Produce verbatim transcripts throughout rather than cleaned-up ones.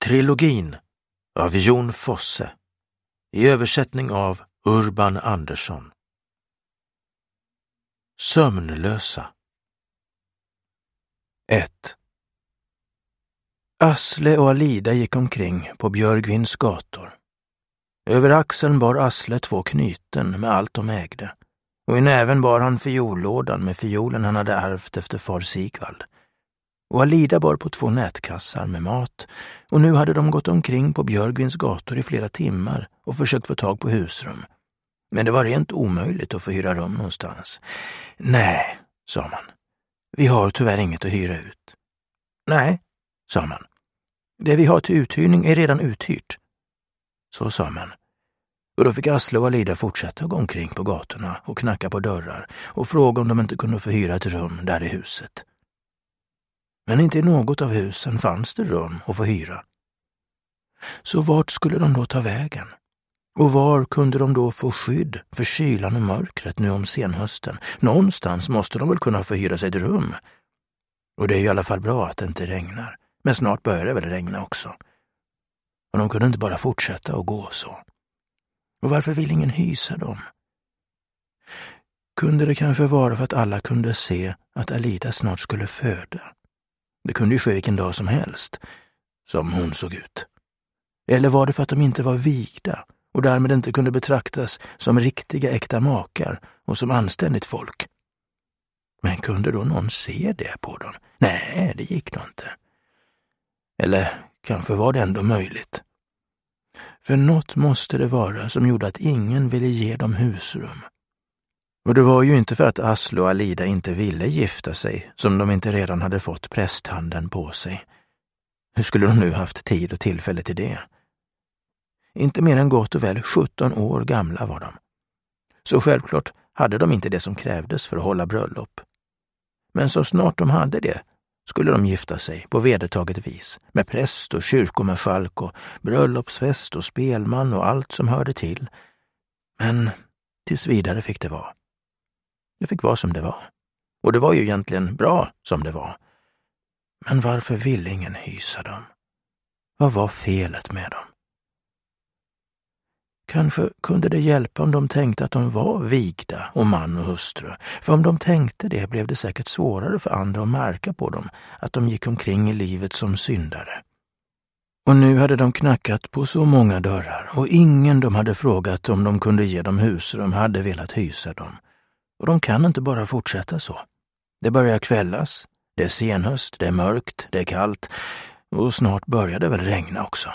Trilogin av Jon Fosse i översättning av Urban Andersson. Sömnlösa. ett. Asle och Alida gick omkring på Björgvins gator. Över axeln bar Asle två knyten med allt de ägde, och i näven bar han fiollådan med fiolen han hade ärvt efter far Sigvald. Och Alida bar på två nätkassar med mat, och nu hade de gått omkring på Björgvins gator i flera timmar och försökt få tag på husrum. Men det var rent omöjligt att få hyra rum någonstans. Nej, sa man. Vi har tyvärr inget att hyra ut. Nej, sa man. Det vi har till uthyrning är redan uthyrt. Så sa man. Och då fick Asle och Alida fortsätta gå omkring på gatorna och knacka på dörrar och fråga om de inte kunde få hyra ett rum där i huset. Men inte i något av husen fanns det rum att få hyra. Så vart skulle de då ta vägen? Och var kunde de då få skydd för kylan och mörkret nu om senhösten? Någonstans måste de väl kunna få hyra sig ett rum. Och det är i alla fall bra att det inte regnar. Men snart börjar det väl regna också. Och de kunde inte bara fortsätta och gå så. Och varför vill ingen hysa dem? Kunde det kanske vara för att alla kunde se att Alida snart skulle föda? Det kunde ju ske vilken dag som helst, som hon såg ut. Eller var det för att de inte var vigda och därmed inte kunde betraktas som riktiga äkta makar och som anständigt folk? Men kunde då någon se det på dem? Nej, det gick nog inte. Eller kanske var det ändå möjligt. För något måste det vara som gjorde att ingen ville ge dem husrum. Och det var ju inte för att Asle och Alida inte ville gifta sig som de inte redan hade fått prästhanden på sig. Hur skulle de nu haft tid och tillfälle till det? Inte mer än gott och väl sjutton år gamla var de. Så självklart hade de inte det som krävdes för att hålla bröllop. Men så snart de hade det skulle de gifta sig på vedertaget vis med präst och kyrkomarskalk och bröllopsfest och spelman och allt som hörde till. Men tills vidare fick det vara. Det fick vara som det var. Och det var ju egentligen bra som det var. Men varför ville ingen hysa dem? Vad var felet med dem? Kanske kunde det hjälpa om de tänkte att de var vigda och man och hustru. För om de tänkte det blev det säkert svårare för andra att märka på dem att de gick omkring i livet som syndare. Och nu hade de knackat på så många dörrar och ingen de hade frågat om de kunde ge dem husrum hade velat hysa dem. Och de kan inte bara fortsätta så. Det börjar kvällas, det är senhöst, det är mörkt, det är kallt och snart börjar det väl regna också.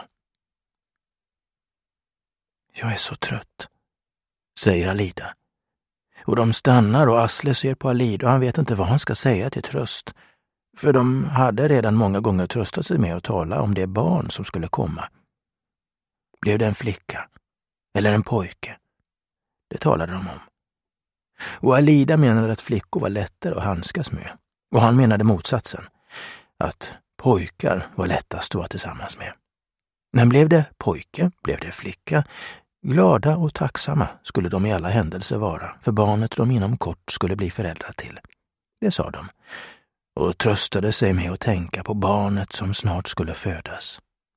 Jag är så trött, säger Alida. Och de stannar och Asle ser på Alida och han vet inte vad han ska säga till tröst. För de hade redan många gånger tröstat sig med att tala om det barn som skulle komma. Blev det en flicka? Eller en pojke? Det talade de om. Och Alida menade att flickor var lättare att handskas med. Och han menade motsatsen. Att pojkar var lättast att vara tillsammans med. Men blev det pojke, blev det flicka, glada och tacksamma skulle de i alla händelser vara för barnet de inom kort skulle bli föräldrar till. Det sa de. Och tröstade sig med att tänka på barnet som snart skulle födas.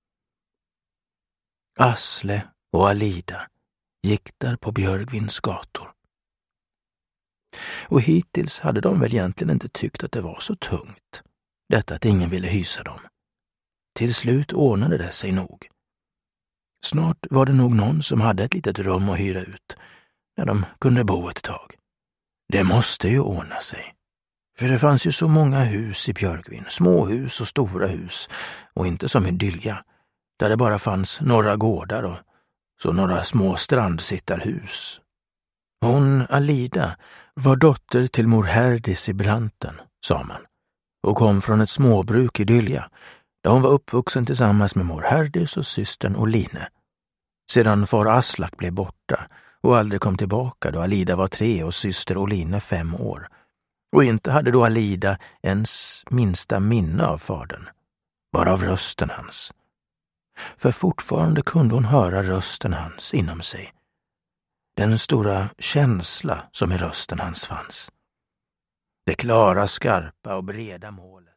Asle och Alida gick där på Björgvins gator. Och hittills hade de väl egentligen inte tyckt att det var så tungt, detta att ingen ville hysa dem. Till slut ordnade det sig nog. Snart var det nog någon som hade ett litet rum att hyra ut, där de kunde bo ett tag. Det måste ju ordna sig. För det fanns ju så många hus i Björgvin, små hus och stora hus, och inte som i Dylja, där det bara fanns några gårdar och så några små strandsittarhus. Hon, Alida, var dotter till mor Herdis i Branten, sa man, och kom från ett småbruk i Dylja, där hon var uppvuxen tillsammans med mor Herdis och systern Oline. Sedan far Aslak blev borta och aldrig kom tillbaka då Alida var tre och syster Oline fem år. Och inte hade då Alida ens minsta minne av fadern, bara av rösten hans. För fortfarande kunde hon höra rösten hans inom sig. Den stora känsla som i rösten hans fanns. Det klara, skarpa och breda målet.